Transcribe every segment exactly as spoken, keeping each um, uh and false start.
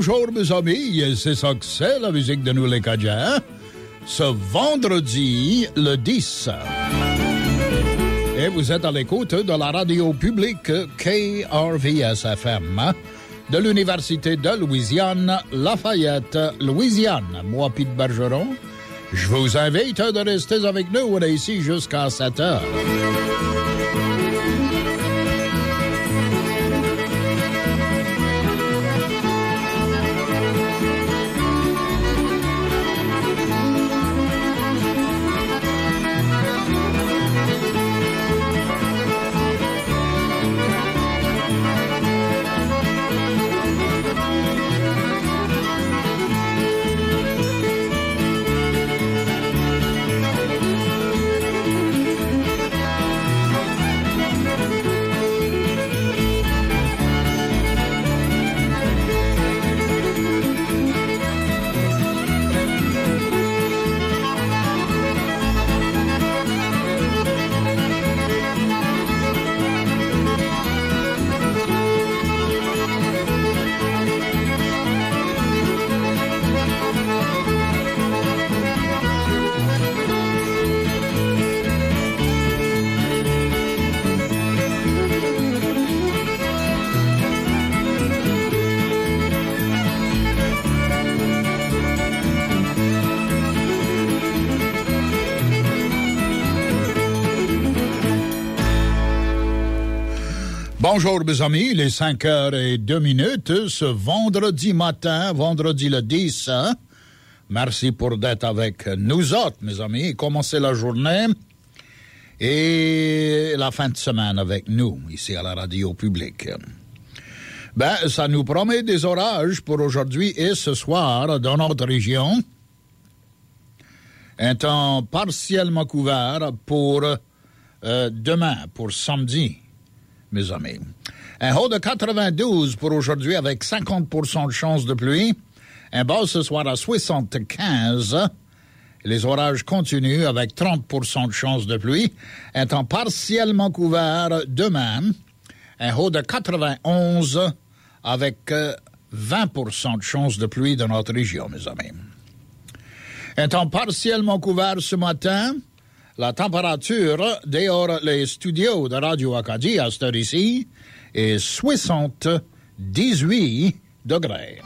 Bonjour mes amis, c'est ça que c'est la musique de nous les Cajuns. Ce vendredi, le dix. Et vous êtes à l'écoute de la radio publique K R V S F M de l'Université de Louisiane, Lafayette, Louisiane. Moi, Pete Bergeron, je vous invite de rester avec nous. On est ici jusqu'à sept heures. Bonjour mes amis, il est cinq heures et deux minutes ce vendredi matin, vendredi le dix. Hein? Merci pour d'être avec nous autres mes amis, commencer la journée et la fin de semaine avec nous ici à la radio publique. Ben, ça nous promet des orages pour aujourd'hui et ce soir dans notre région. Un temps partiellement couvert pour euh, demain, pour samedi. Mes amis. Un haut de quatre-vingt-douze pour aujourd'hui avec cinquante pour cent de chance de pluie. Un bas ce soir à soixante-quinze. Les orages continuent avec trente pour cent de chance de pluie. Un temps partiellement couvert demain. Un haut de quatre-vingt-onze avec vingt pour cent de chance de pluie dans notre région, mes amis. Un temps partiellement couvert ce matin. La température dehors les studios de Radio Acadie à cette heure ici est soixante-dix-huit degrés.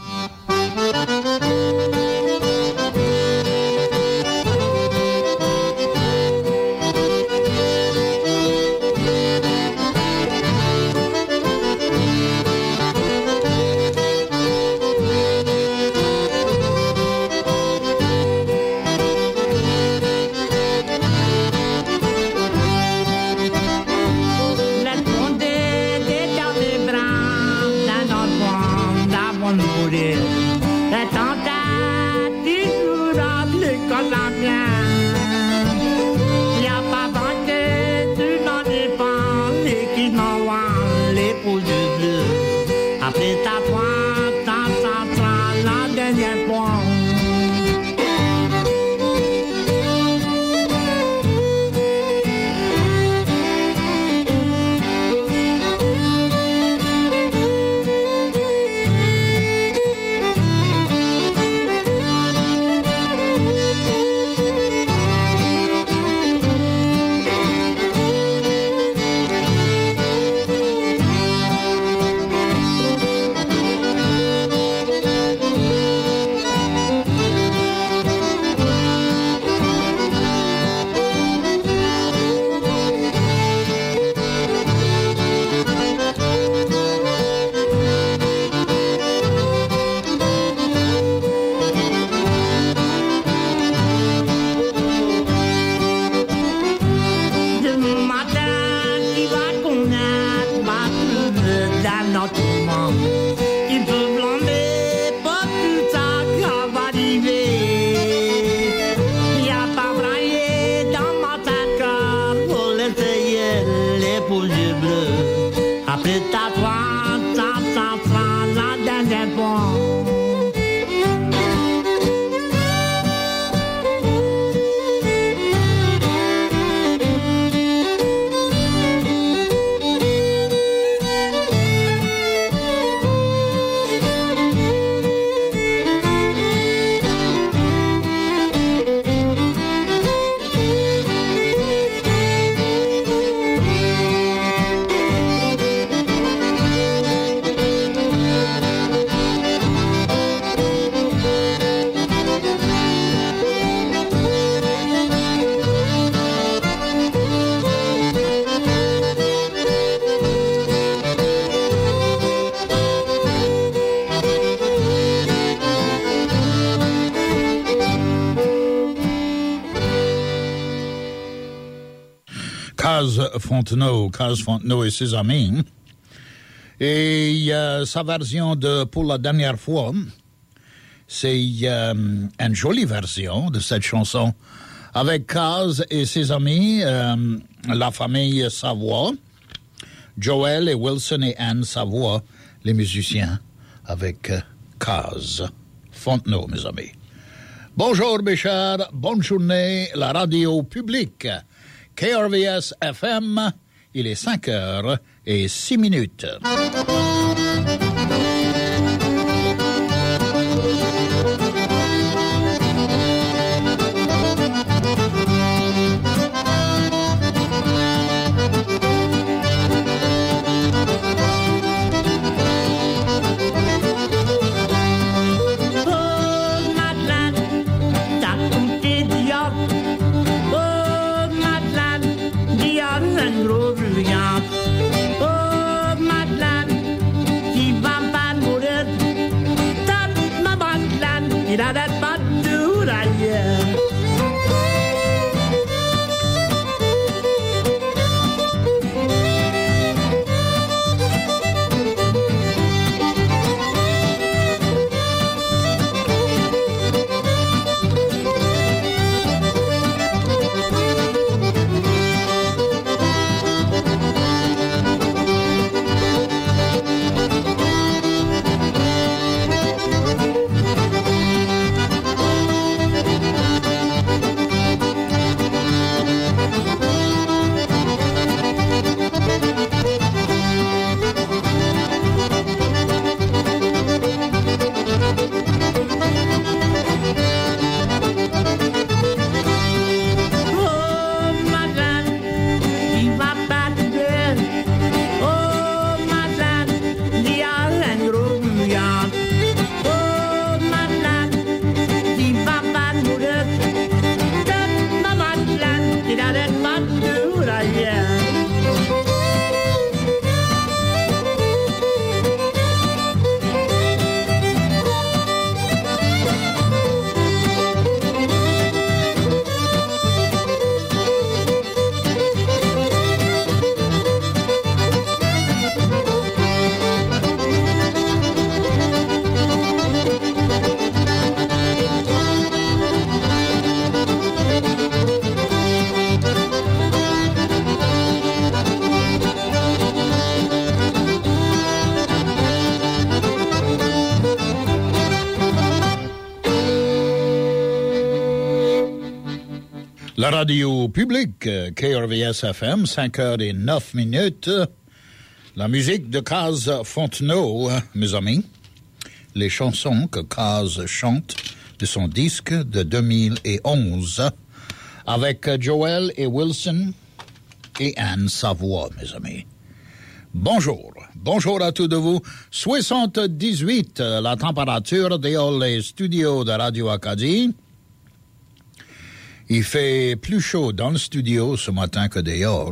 Caz Fontenot, Caz Fontenot et ses amis. Et il y a sa version de Pour la dernière fois. C'est euh, une jolie version de cette chanson avec Caz et ses amis, euh, la famille Savoie, Joel et Wilson et Anne Savoie, les musiciens, avec euh, Caz Fontenot, mes amis. Bonjour, mes chers, bonne journée, la radio publique, K R V S F M, il est cinq heures et six minutes. La radio publique, K R V S F M, cinq heures et neuf minutes. La musique de Caz Fontenot, mes amis. Les chansons que Caz chante de son disque de deux mille onze avec Joel et Wilson et Anne Savoie, mes amis. Bonjour. Bonjour à tous de vous. soixante-dix-huit, la température dehors les studios de Radio Acadie. Il fait plus chaud dans le studio ce matin que dehors.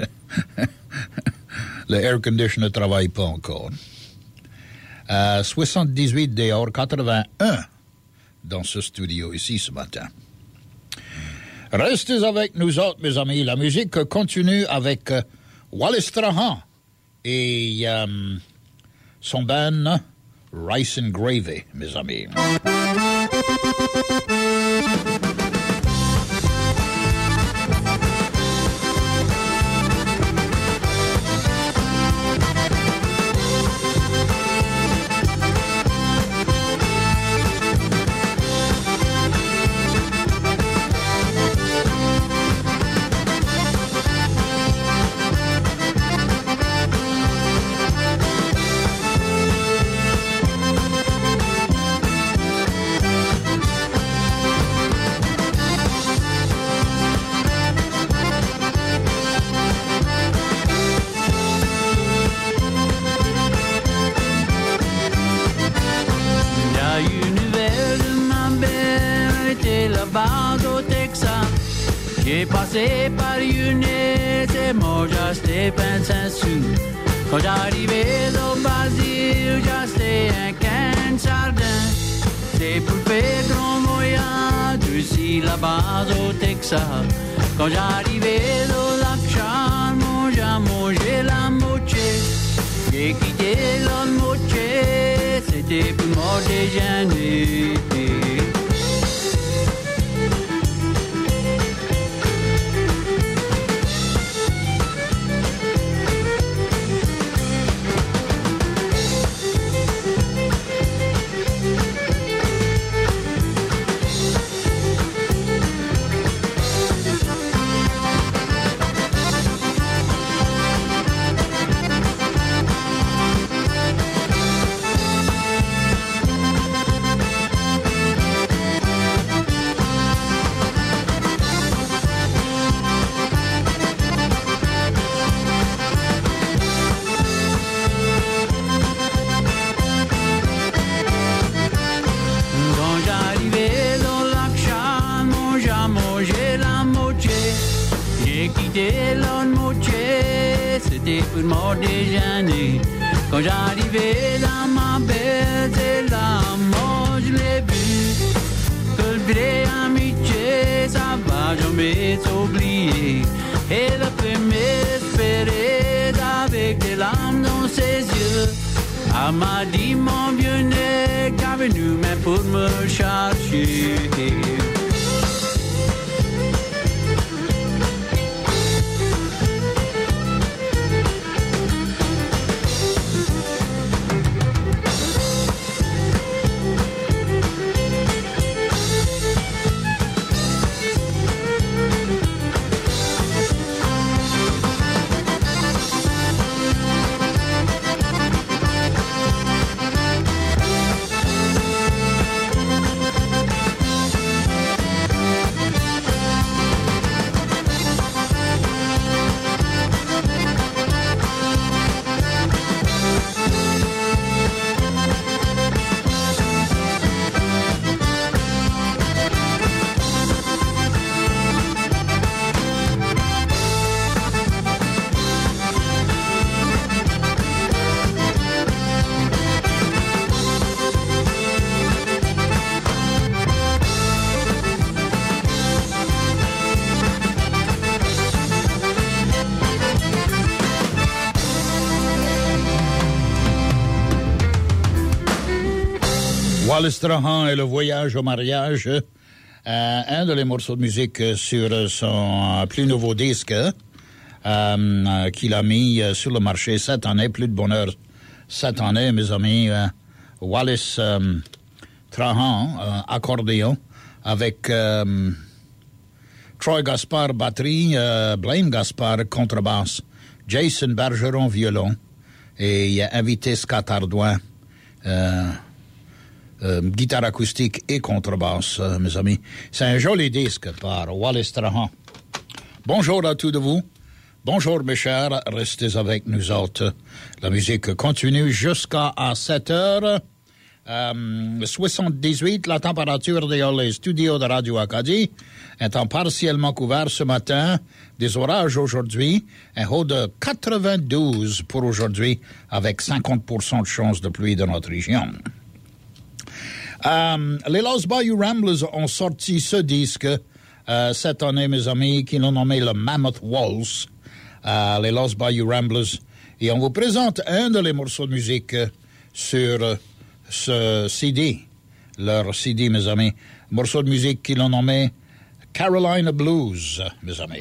Le air conditioner ne travaille pas encore. Euh, soixante-dix-huit dehors, quatre-vingt-un dans ce studio ici ce matin. Restez avec nous autres, mes amis. La musique continue avec euh, Wallace Strahan et euh, son band Rice and Gravy, mes amis. J'ai passé par une et moi j'étais pince sous. Quand j'arrivais au Brésil, j'étais un can sardin. C'est pour faire grand voyage, ici là-bas au Texas. Quand j'arrivais au lac Char c'était pour mon déjeuner. Quand j'arrivais dans ma belle, c'est là, moi je l'ai vu. Que le vrai amitié, ça va jamais s'oublier. Et le fait m'espérer avec des larmes dans ses yeux. Elle m'a dit mon vieux n'est qu'à venu même pour me chercher. Wallace Trahan et le voyage au mariage, euh, un de les morceaux de musique sur son plus nouveau disque euh, qu'il a mis sur le marché cette année, plus de bonheur cette année, mes amis. Euh, Wallace euh, Trahan, euh, accordéon, avec euh, Troy Gaspard, batterie, euh, Blaine Gaspard, contrebasse, Jason Bergeron, violon, et il a invité Scott Ardouin, euh, Euh, guitare acoustique et contrebasse, euh, mes amis. C'est un joli disque par Wallace Trahan. Bonjour à tous de vous. Bonjour, mes chers. Restez avec nous autres. La musique continue jusqu'à sept heures. Euh, soixante-dix-huit, la température dans les studios de Radio Acadie étant partiellement couvert ce matin. Des orages aujourd'hui. Un haut de quatre-vingt-douze pour aujourd'hui, avec cinquante pour cent de chance de pluie dans notre région. Euh, les Lost Bayou Ramblers ont sorti ce disque euh, cette année, mes amis, qu'ils ont nommé le Mammoth Waltz, euh, les Lost Bayou Ramblers. Et on vous présente un de les morceaux de musique sur euh, ce C D, leur C D, mes amis. Morceau de musique qu'ils ont nommé Carolina Blues, mes amis.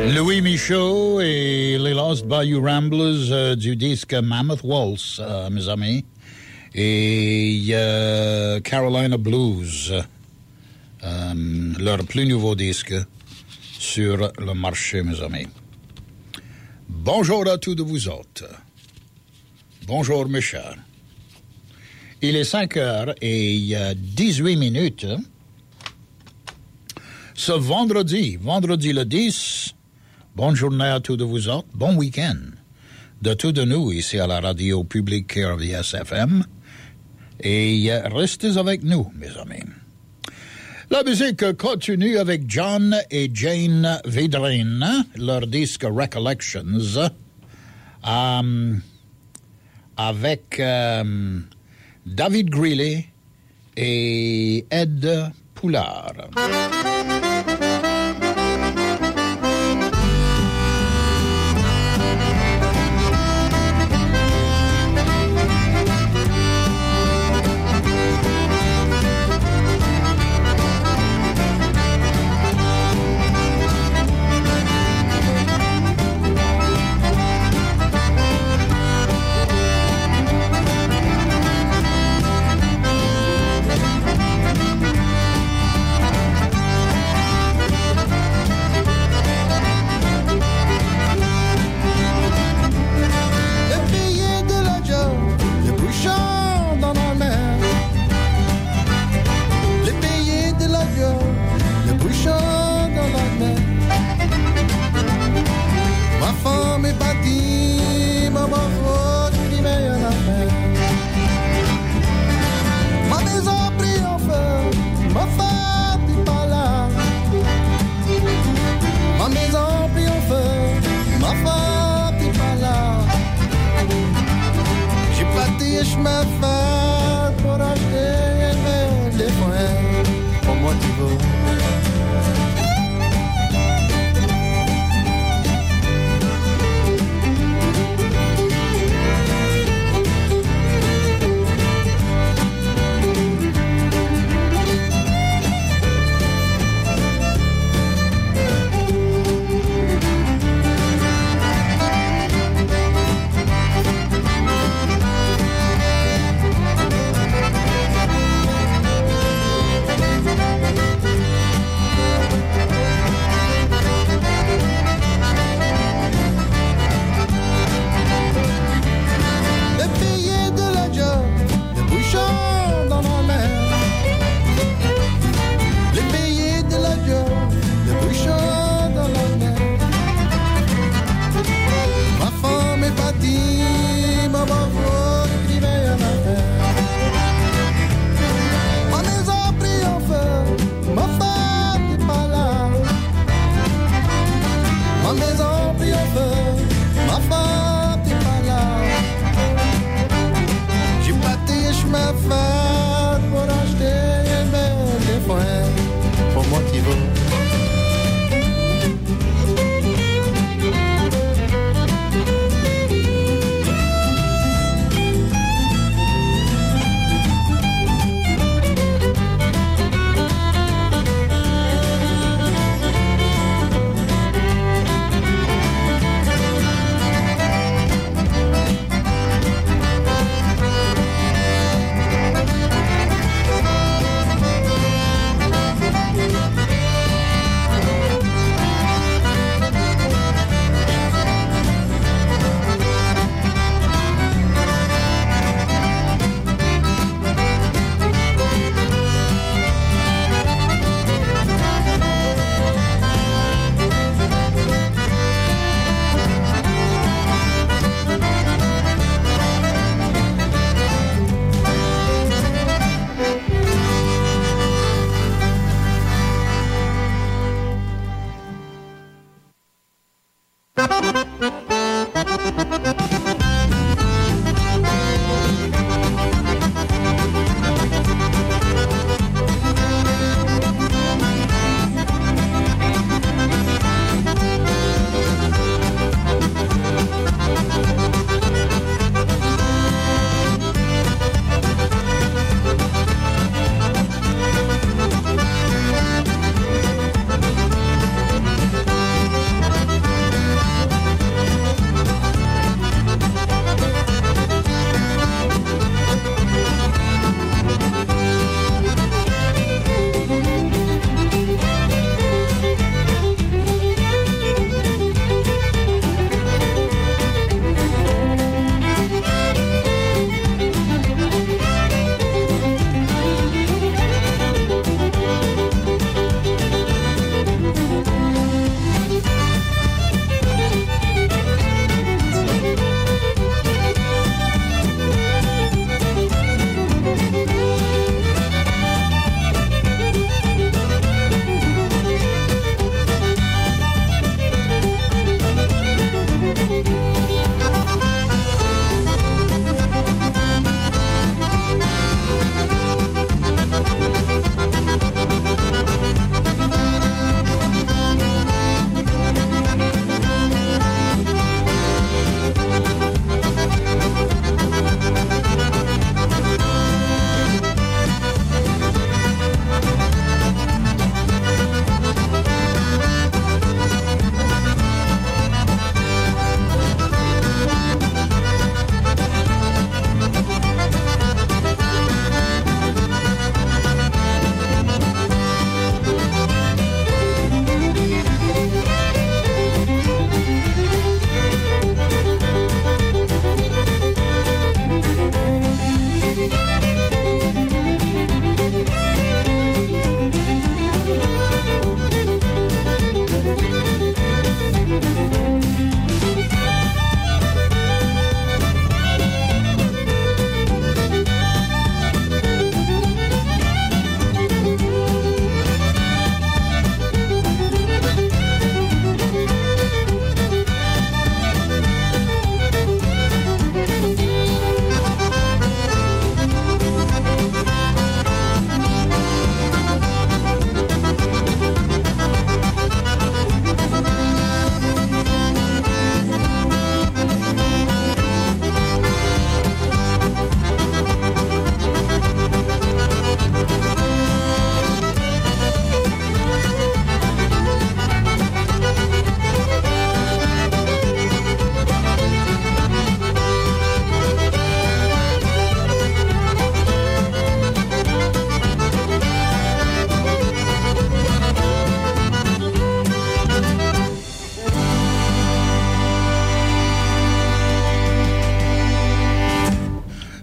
Louis Michaud et les Lost Bayou Ramblers euh, du disque Mammoth Waltz, euh, mes amis. Et euh, Carolina Blues, euh, leur plus nouveau disque sur le marché, mes amis. Bonjour à tous de vous autres. Bonjour, mes chers. Il est cinq heures et dix-huit minutes. Ce vendredi, vendredi le dix, bonne journée à tous de vous autres, bon week-end de tous de nous ici à la radio publique K R V S F M. Et restez avec nous, mes amis. La musique continue avec John et Jane Vedrine, leur disque Recollections, euh, avec euh, David Greeley et Ed Poulard.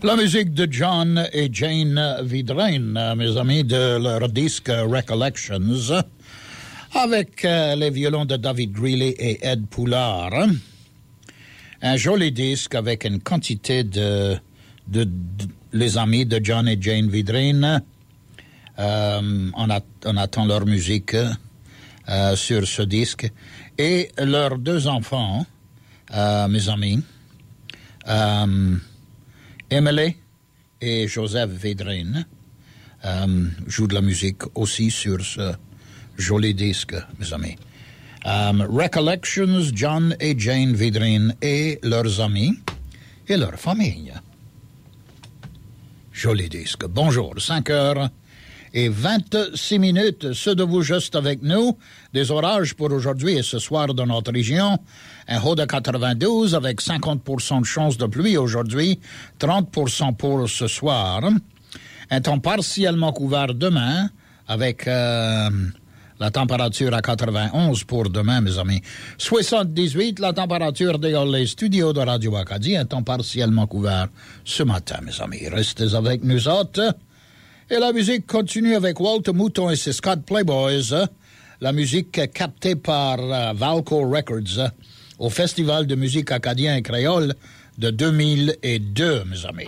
La musique de John et Jane Vidrine, mes amis, de leur disque Recollections, avec euh, les violons de David Greeley et Ed Poulard. Un joli disque avec une quantité de, de, de les amis de John et Jane Vidrine. Euh, on, a, on attend leur musique euh, sur ce disque. Et leurs deux enfants, euh, mes amis, euh, Emily et Joseph Vidrine, euh, jouent de la musique aussi sur ce joli disque, mes amis. Um, Recollections, John et Jane Vidrine et leurs amis et leur famille. Joli disque. Bonjour, cinq heures et vingt-six minutes. Ceux de vous juste avec nous, des orages pour aujourd'hui et ce soir dans notre région. Un haut de quatre-vingt-douze avec cinquante pour cent de chance de pluie aujourd'hui, trente pour cent pour ce soir. Un temps partiellement couvert demain avec euh, la température à quatre-vingt-onze pour demain, mes amis. soixante-dix-huit, la température dans les studios de Radio Acadie, un temps partiellement couvert ce matin, mes amis. Restez avec nous autres. Et la musique continue avec Walter Mouton et ses Scott Playboys. La musique captée par uh, Valco Records uh, au Festival de musique acadien et créole de deux mille deux, mes amis.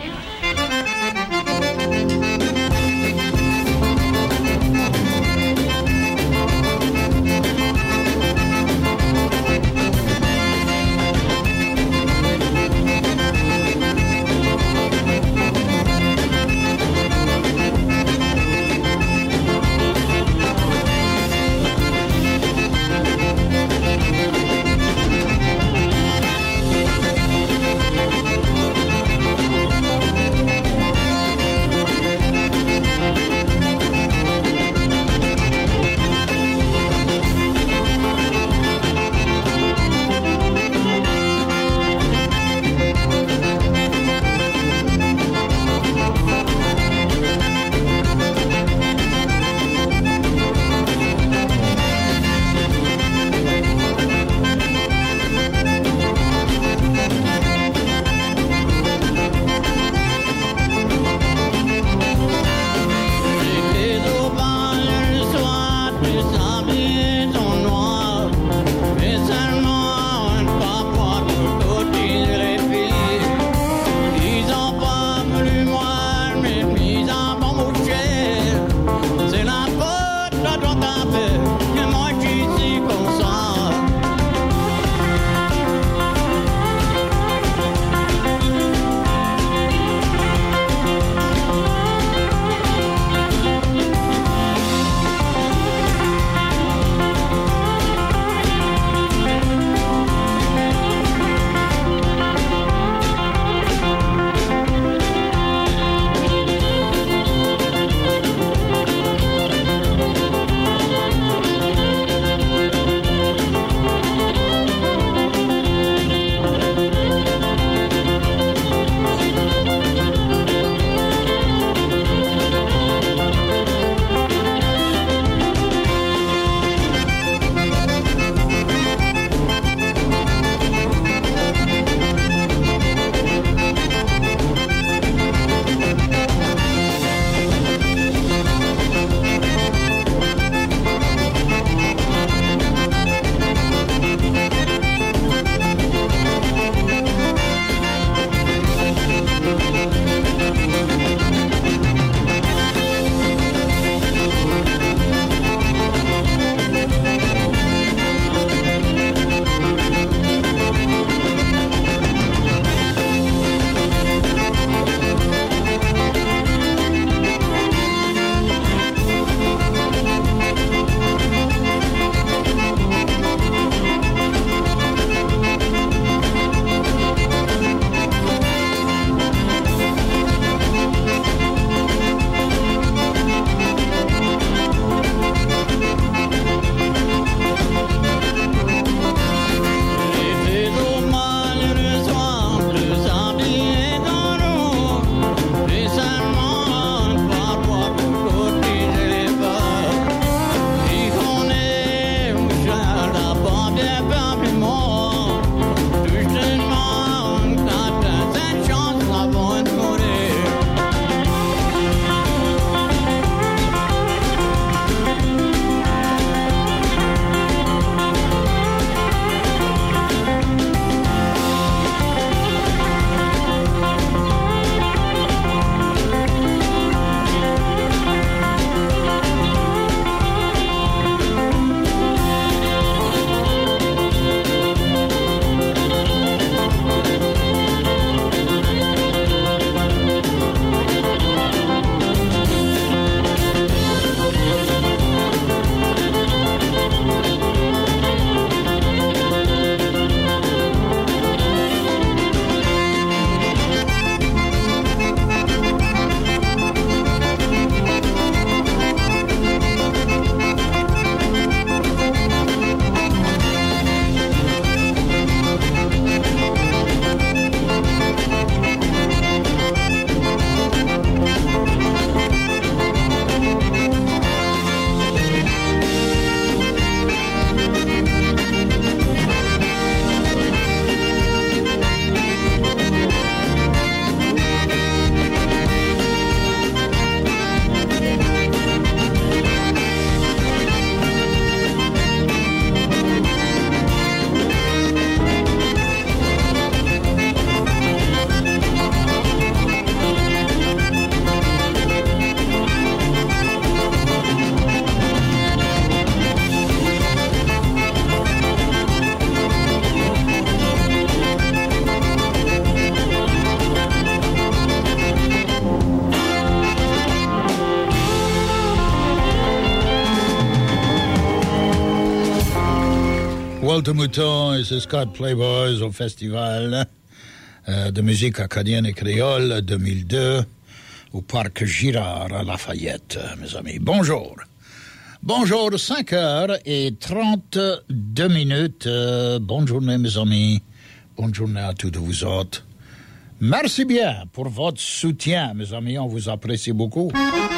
Révolte Mouton et ses Scott Playboys au festival euh, de musique acadienne et créole deux mille deux au parc Girard à Lafayette, mes amis. Bonjour. Bonjour, cinq heures trente-deux minutes. Euh, bonne journée, mes amis. Bonne journée à tous vous autres. Merci bien pour votre soutien, mes amis. On vous apprécie beaucoup.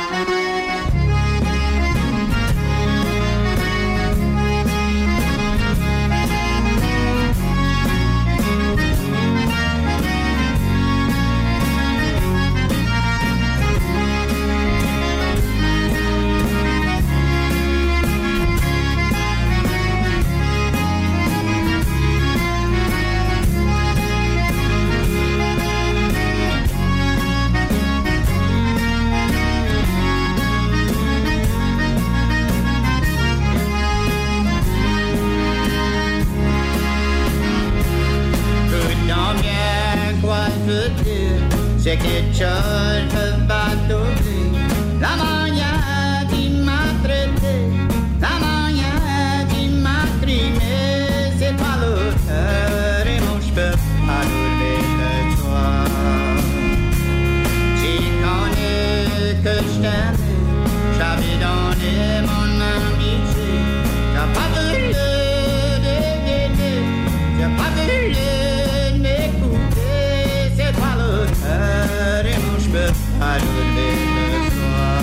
C'est quelque chose de bateau. La manière qui m'a traité, la manière qui m'a trimé, c'est pas l'auteur et moi je peux pas rouler le soir. Si connais que je t'aime, j'avais donné mon amitié, j'ai pas voulu t'aider, j'ai pas voulu m'écouter, c'est pas l'auteur et moi je peux pas rouler le soir.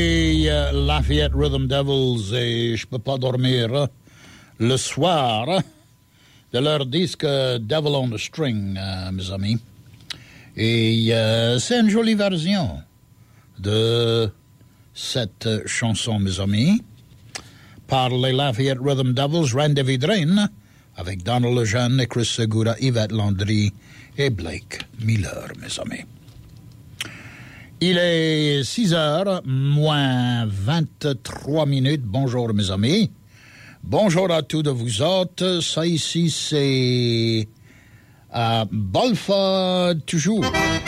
les euh, Lafayette Rhythm Devils et je peux pas dormir euh, le soir euh, de leur disque euh, Devil on the String, euh, mes amis. Et euh, c'est une jolie version de cette euh, chanson, mes amis, par les Lafayette Rhythm Devils, Randy Vidrine, avec Donald Lejeune et Chris Segura, Yvette Landry et Blake Miller, mes amis. Il est six heures moins vingt-trois minutes. Bonjour, mes amis. Bonjour à tous de vous autres. Ça ici, c'est à Balfa toujours.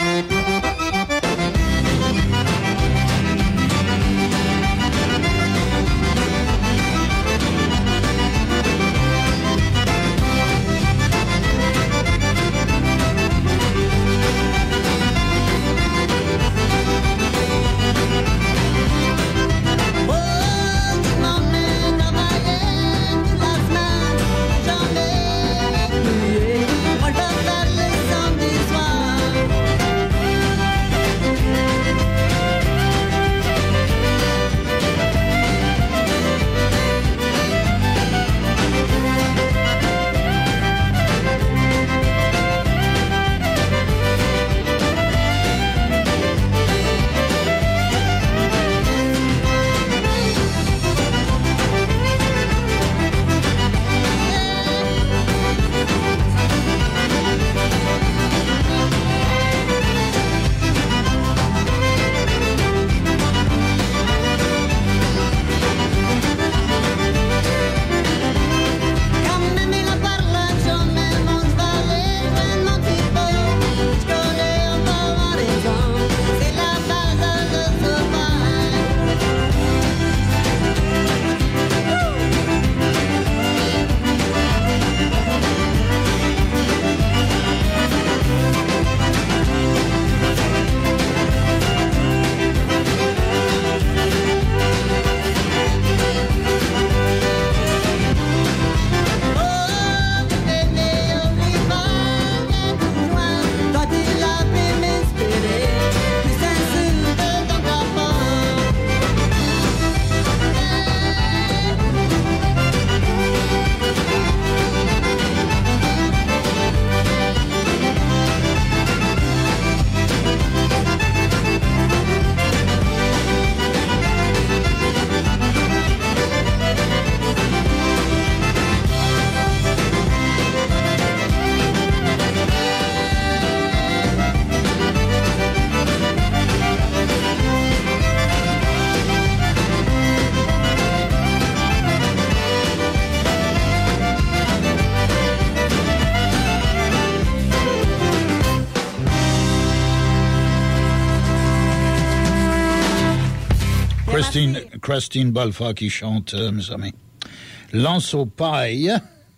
Christine, Christine Balfa qui chante, euh, mes amis. Lance aux pailles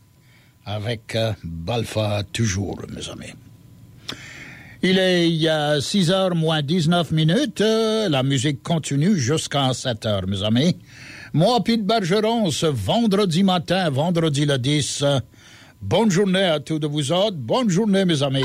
avec euh, Balfa toujours, mes amis. Il est il y a six heures moins dix-neuf minutes. Euh, la musique continue jusqu'à sept heures, mes amis. Moi, Pete Bergeron, ce vendredi matin, vendredi le dix. Euh, bonne journée à tous de vous autres. Bonne journée, mes amis.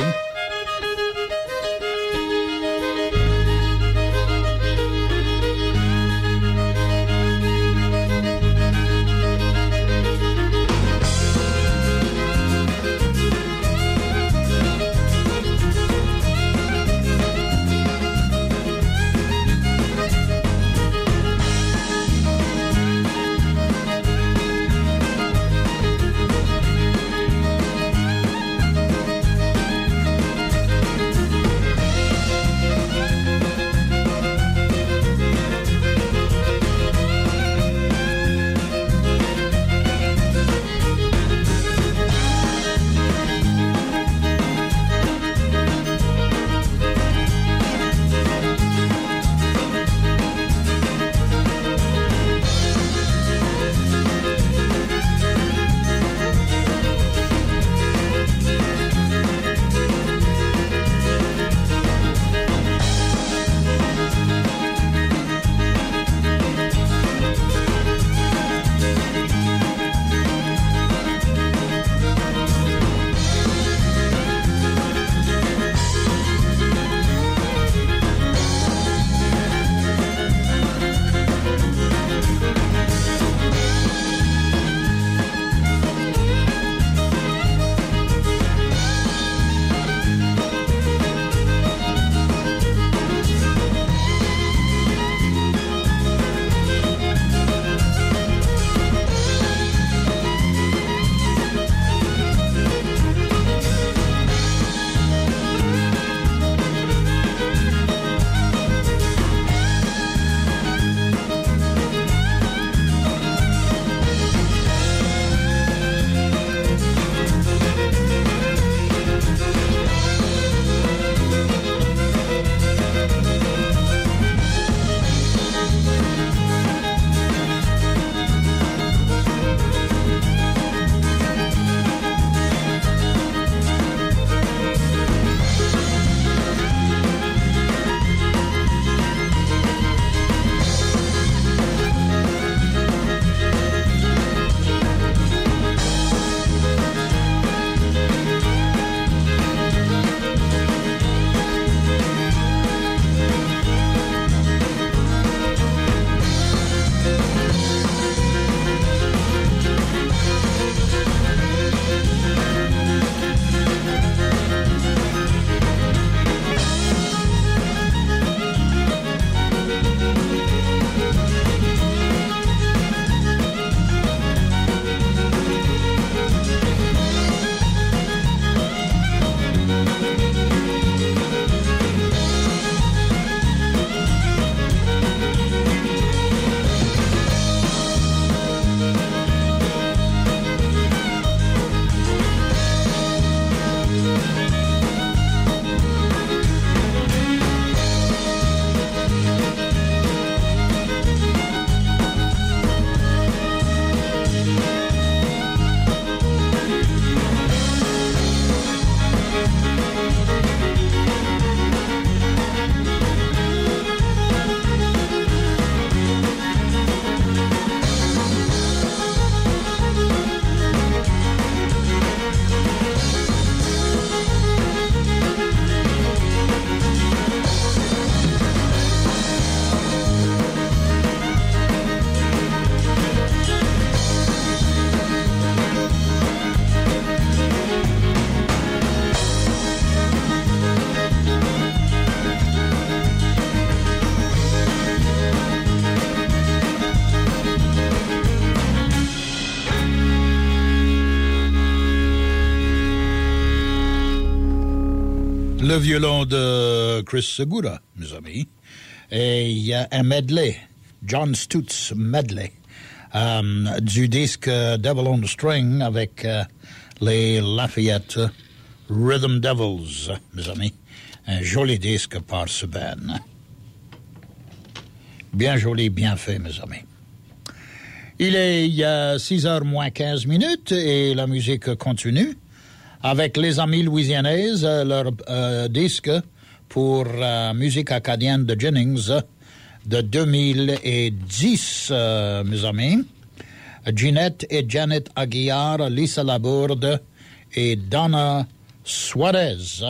le violon de Chris Segura, mes amis. Et il y a un medley, John Stutz medley, euh, du disque Devil on the String avec euh, les Lafayette Rhythm Devils, mes amis. Un joli disque par ce band. Bien joli, bien fait, mes amis. Il est il y a six heures moins quinze minutes et la musique continue avec les amis louisianaises, leur euh, disque pour euh, musique acadienne de Jennings de deux mille dix, euh, mes amis. Ginette et Janet Aguiar, Lisa Labourde et Donna Suarez.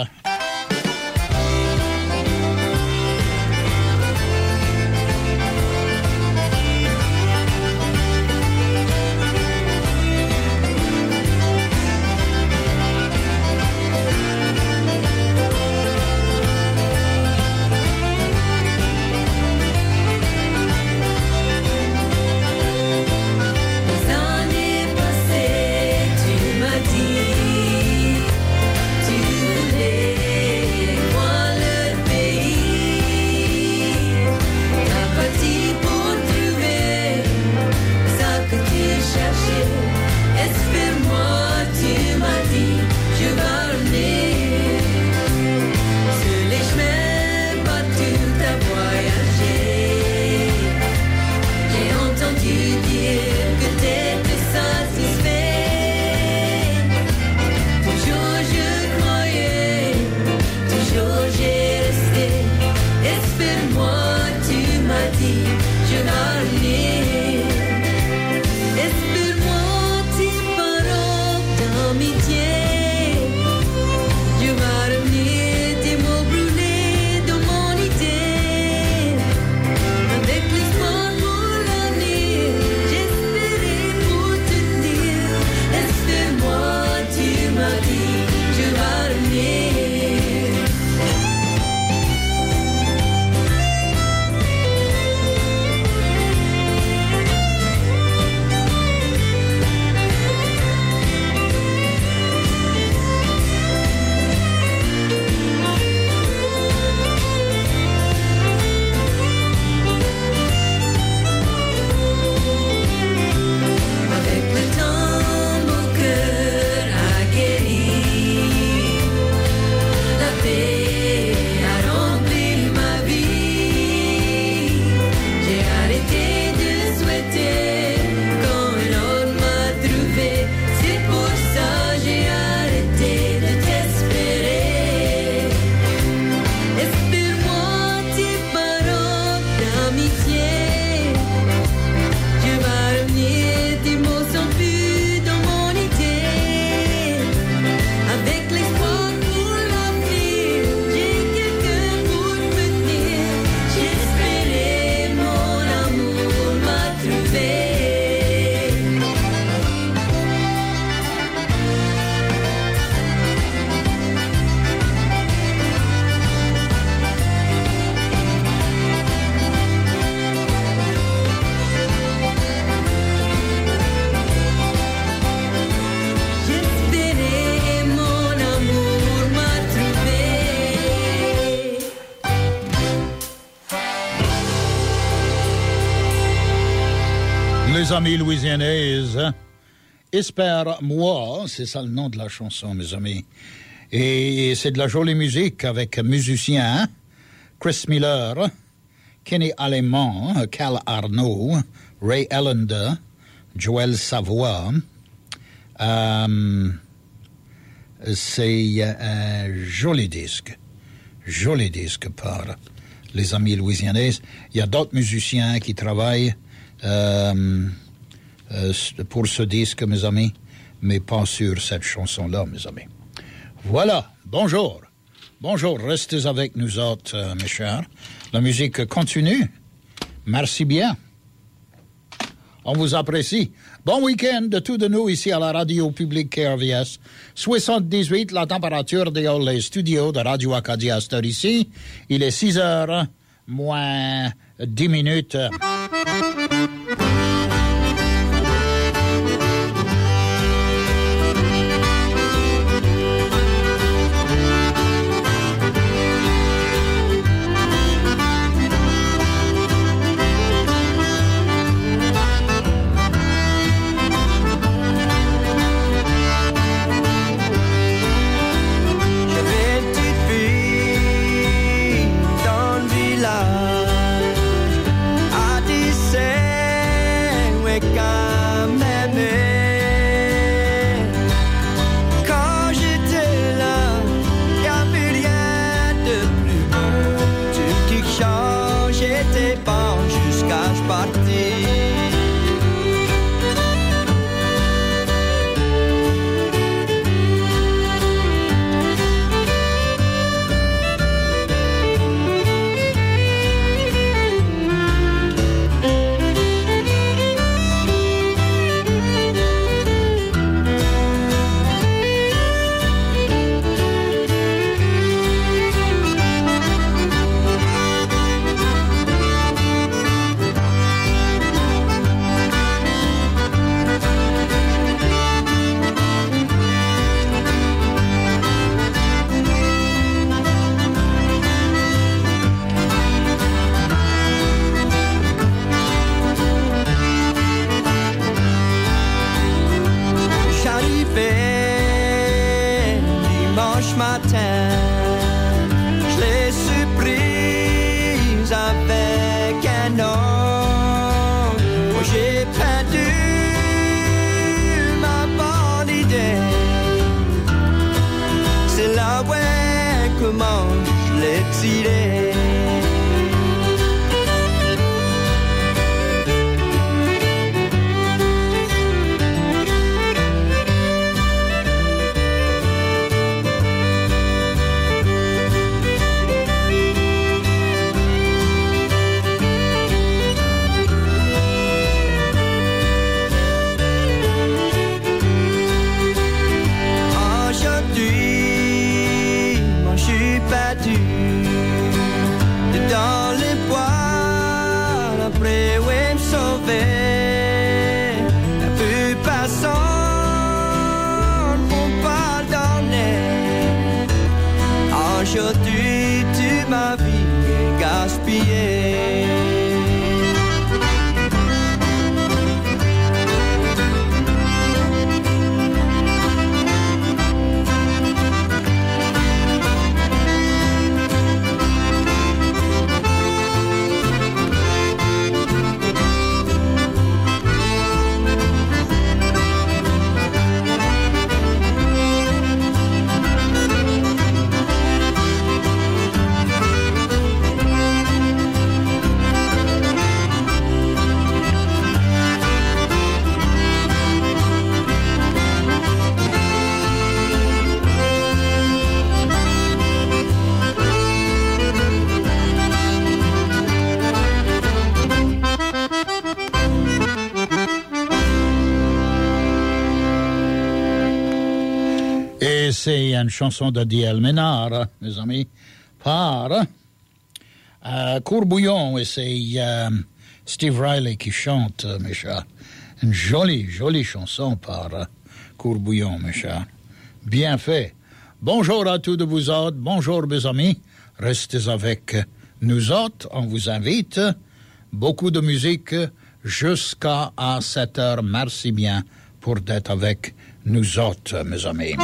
Les amis louisianaises, Espère-moi, c'est ça le nom de la chanson, mes amis. Et c'est de la jolie musique avec musiciens, Chris Miller, Kenny Allemand, Cal Arnaud, Ray Ellender, Joël Savoie. Euh, c'est un joli disque, joli disque par les amis louisianaises. Il y a d'autres musiciens qui travaillent Euh, euh, pour ce disque, mes amis, mais pas sur cette chanson-là, mes amis. Voilà, bonjour. Bonjour, restez avec nous autres, euh, mes chers. La musique continue. Merci bien. On vous apprécie. Bon week-end de tous de nous ici à la radio publique K R V S. soixante-dix-huit, la température dans les studios de Radio Acadia est ici. Il est six heures moins dix minutes. parti. C'est une chanson de D L Ménard, mes amis, par euh, Courbouillon, et c'est euh, Steve Riley qui chante, mes chers. Une jolie, jolie chanson par euh, Courbouillon, mes chers. Bien fait. Bonjour à tous de vous autres, bonjour mes amis. Restez avec nous autres, on vous invite. Beaucoup de musique jusqu'à sept heures. Merci bien pour d'être avec nous autres, mes amis.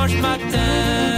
dimanche matin.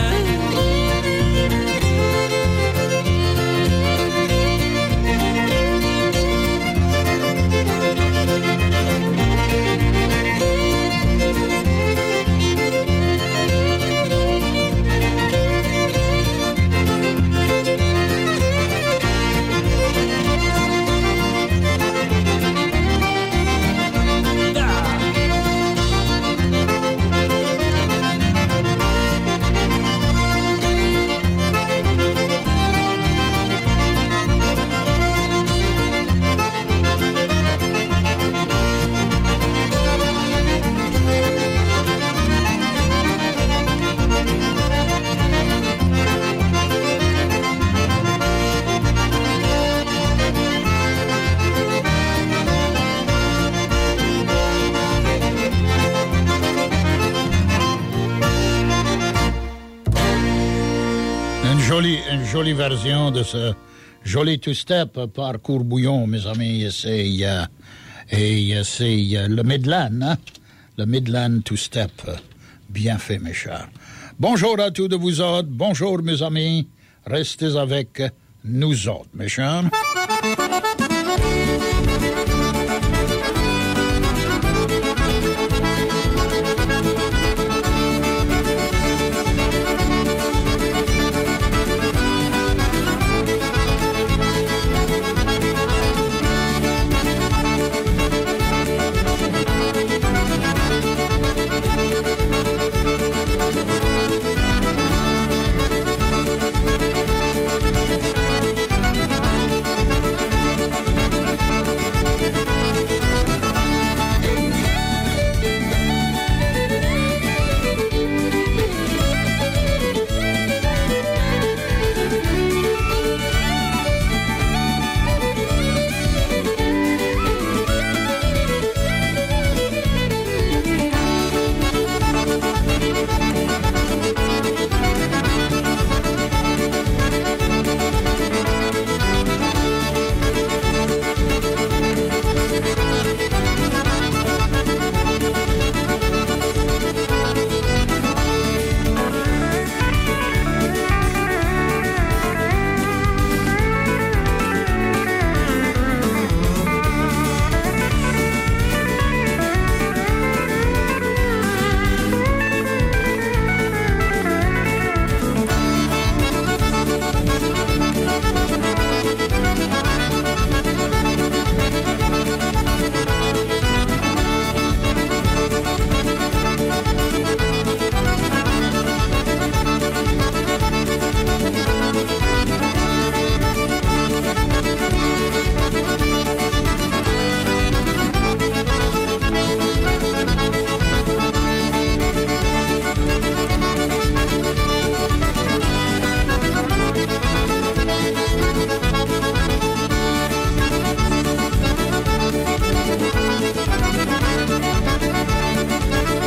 Jolie, une jolie version de ce joli two-step par Courbouillon, mes amis. C'est, euh, et c'est euh, le Midland, hein? Le Midland two-step. Bien fait, mes chers. Bonjour à tous de vous autres. Bonjour, mes amis. Restez avec nous autres, mes chers.